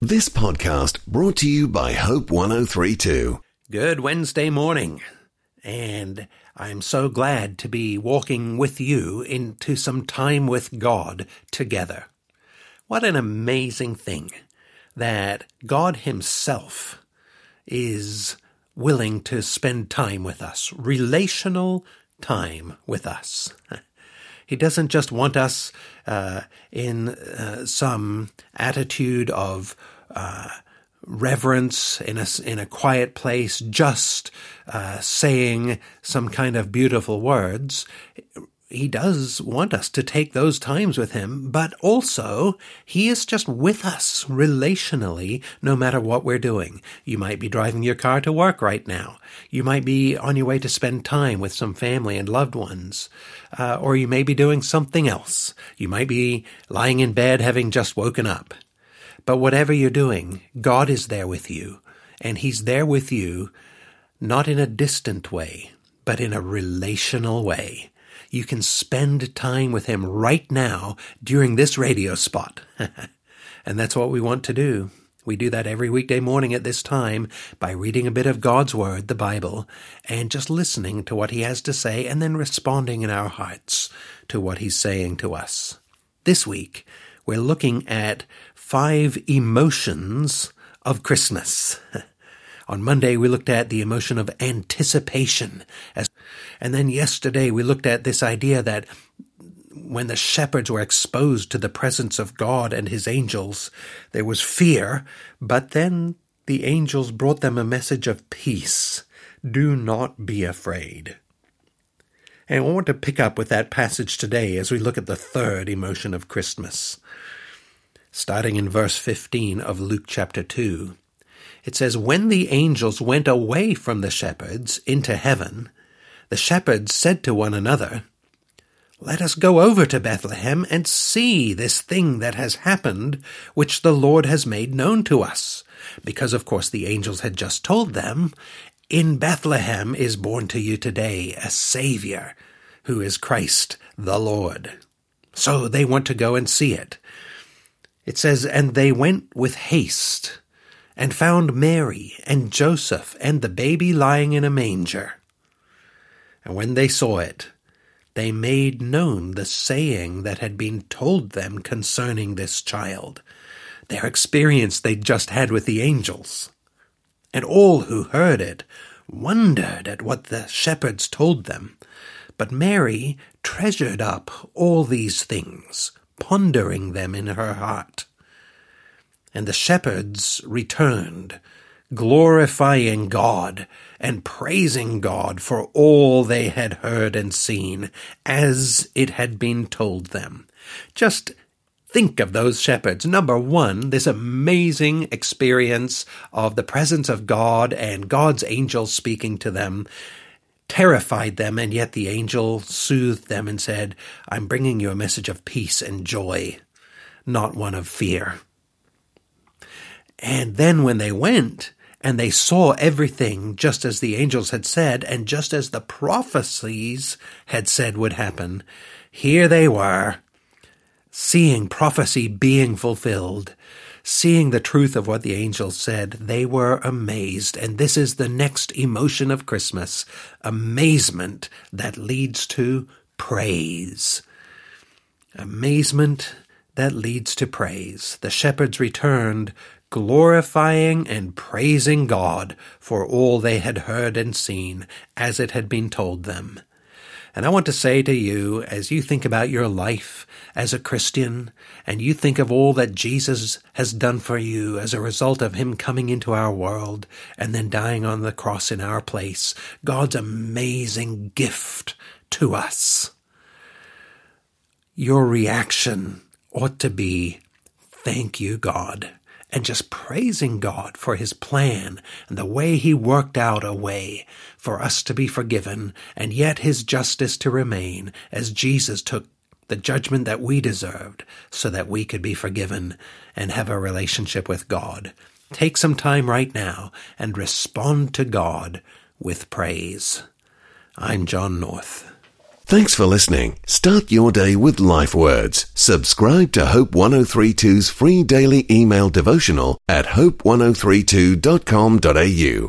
This podcast brought to you by Hope 1032. Good Wednesday morning, and I'm so glad to be walking with you into some time with God together. What an amazing thing that God Himself is willing to spend time with us, relational time with us. He doesn't just want us in some attitude of reverence in a quiet place, just saying some kind of beautiful words. He does want us to take those times with Him, but also He is just with us relationally no matter what we're doing. You might be driving your car to work right now. You might be on your way to spend time with some family and loved ones. Or you may be doing something else. You might be lying in bed having just woken up. But whatever you're doing, God is there with you. And He's there with you not in a distant way, but in a relational way. You can spend time with Him right now during this radio spot. And that's what we want to do. We do that every weekday morning at this time by reading a bit of God's Word, the Bible, and just listening to what He has to say and then responding in our hearts to what He's saying to us. This week, we're looking at 5 emotions of Christmas. On Monday, we looked at the emotion of anticipation. And then yesterday, we looked at this idea that when the shepherds were exposed to the presence of God and His angels, there was fear, but then the angels brought them a message of peace. Do not be afraid. And I want to pick up with that passage today as we look at the 3rd emotion of Christmas. Starting in verse 15 of Luke chapter 2. It says, "When the angels went away from the shepherds into heaven, the shepherds said to one another, 'Let us go over to Bethlehem and see this thing that has happened, which the Lord has made known to us.' Because, of course, the angels had just told them, 'In Bethlehem is born to you today a Savior, who is Christ the Lord.' So they want to go and see it. It says, "And they went with haste, and found Mary and Joseph and the baby lying in a manger. And when they saw it, they made known the saying that had been told them concerning this child," their experience they'd just had with the angels. "And all who heard it wondered at what the shepherds told them. But Mary treasured up all these things, pondering them in her heart. And the shepherds returned, glorifying God and praising God for all they had heard and seen, as it had been told them." Just think of those shepherds. Number one, this amazing experience of the presence of God and God's angels speaking to them terrified them, and yet the angel soothed them and said, "I'm bringing you a message of peace and joy, not one of fear." And then when they went and they saw everything just as the angels had said and just as the prophecies had said would happen, here they were, seeing prophecy being fulfilled, seeing the truth of what the angels said. They were amazed. And this is the next emotion of Christmas, amazement that leads to praise. Amazement that leads to praise. The shepherds returned, glorifying and praising God for all they had heard and seen, as it had been told them. And I want to say to you, as you think about your life as a Christian, and you think of all that Jesus has done for you as a result of Him coming into our world and then dying on the cross in our place, God's amazing gift to us, your reaction ought to be, "Thank you, God," and just praising God for His plan and the way He worked out a way for us to be forgiven and yet His justice to remain, as Jesus took the judgment that we deserved so that we could be forgiven and have a relationship with God. Take some time right now and respond to God with praise. I'm John North. Thanks for listening. Start your day with life words. Subscribe to Hope 1032's free daily email devotional at hope1032.com.au.